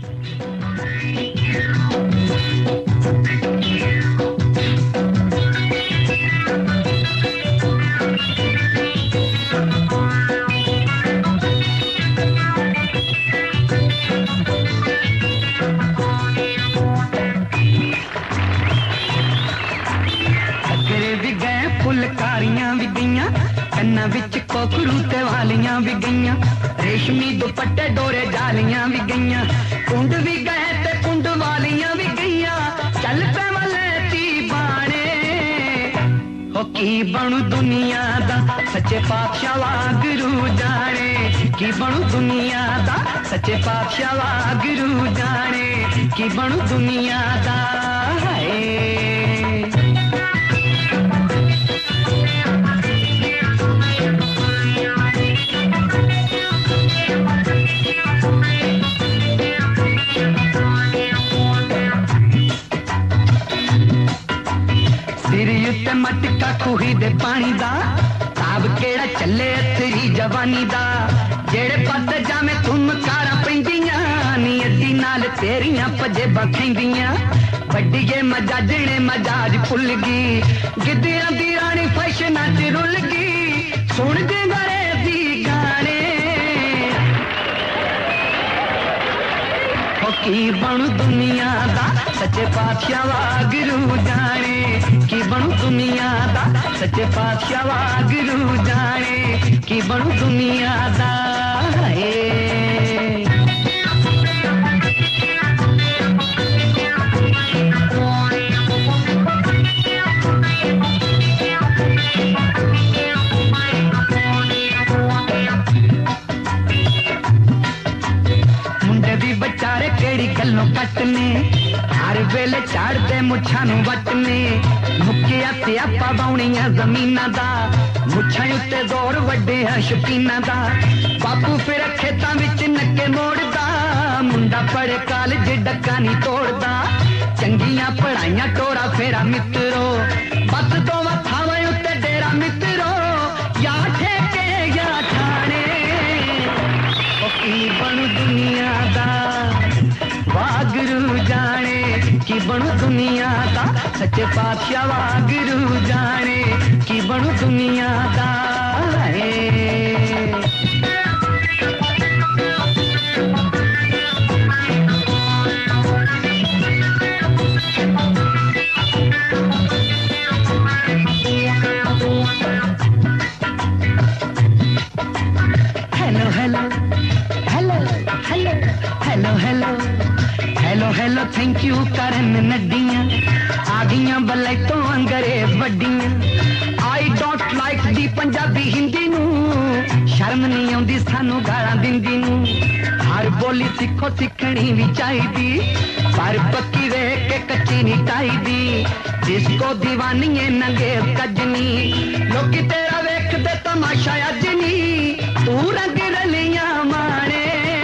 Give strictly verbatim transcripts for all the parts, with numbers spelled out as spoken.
फुलकारियां भी गईयां, कन्ना विच कोकड़ू ते वालियां भी गईयां, रेशमी दुपट्टे डोरे जालियां भी गईयां, कुंड भी गए ते कुंड वालियां भी गईयां, चल पे वाले ती बाणे हो की बनू दुनिया दा सच्चे पातशाह वागरू जाने, की बनू दुनिया दा सच्चे पातशाह वागरू जाने, की बनू दुनिया दा है। मटका खूही दे पानी दा ताब केड़ा चले तेरी जवानी दा, जेड़े पासे जावे तुम कारा पैंदियां नी अड्डी नाल तेरियां पजेबां खैंदियां, बड्डी जे मजाजने मजाज भुल गई, गिद्धियां दी रानी फैशनां च रुल गई, सुन दे गरे दी गाने हो की बनू दुनिया दा सच्चे पातशाह वागरू जाने, की बनू दुनिया दा सच्चे पातशाह वागरू जाने, की बनू दुनिया दा है। मुंडे भी बेचारे केड़ी गल्लों कटने, हर वेले झाड़दे मुछां नूं वटने, मुक्किया ते आपा बाउणियां जमीनां दा, मुछां उत्ते दौर वड्डे शौकीनां दा, बापू फिर खेतां विच नक्के मोड़दा, मुंडा पढ़े कालज डक्का नी तोड़दा, चंगियां पढ़ाइयां टोरा फेरा मित्रो, बस दोवां थावां उत्ते डेरा मित्रो, या ठेके या ठाणे ओ की बनू दुनिया दा वागरू जाने, की बनू दुनिया दा सच्चे पातशाह वागरू जाने, की बनू दुनिया दा है। Hello hello hello hello hello hello hello hello thank you करन नड्डियां आ गईयां बल्ले तो अंग्रेज वड्डियां, I don't like the Punjabi Hindi नू, शर्म नहीं आउंदी सानू गालां दिंदी नू, हर बोली सिखो सिखनी भी चाहिदी, पर पक्की वेख के कच्ची नहीं टाईदी, जिसको दीवानी है नंगे कजनी, लोकी तेरा वेख दे तमाशा अज नी, तू रंग रलियां माणे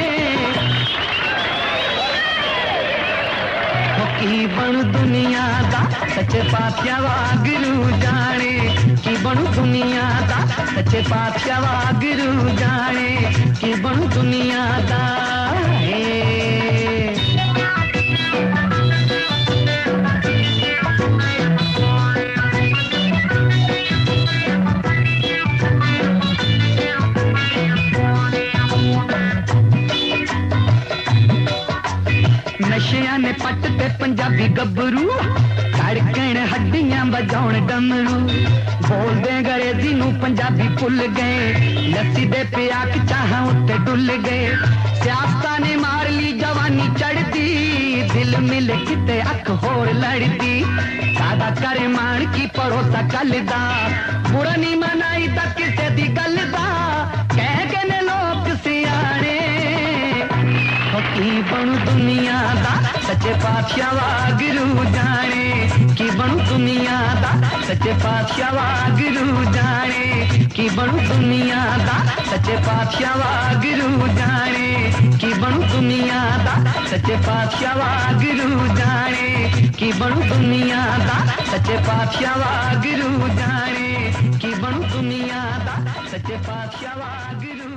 की बनू दुनिया दा सच्चे पातशाह वागरू जाने, की बनू दुनिया दा सच्चे पातशाह वागरू जाने, की बनू दुनिया दा है। नशियां ने पट ते पंजाबी गबरू, धड़कन हड्डियां बजाउण डमरू, बोलदे अंग्रेजी नू पंजाबी भुल गए, लस्सी दे प्याक चाहां उत्ते डुल गए, सियासतां ने मार ली जवानी चढ़दी, दिल मिल किते अख होर लड़दी, सादा करे मान की पड़ोसा कल दा, बुरा नहीं मनाई दा किसे दी गल दा, कह के ने लोग सियाणे की बनू दुनिया दा सच्चे पातशाह वागरू जाने, की बनू दुनिया दा सच्चे पातशाह वागरू जाने, की बनू दुनिया दा सच्चे पातशाह वागरू जाने, की बनू दुनिया दा सच्चे पातशाह वागरू जाने, की बनू दुनिया दा सच्चे पातशाह वागरू जाने, की बनू दुनिया दा सच्चे पातशाह वागरू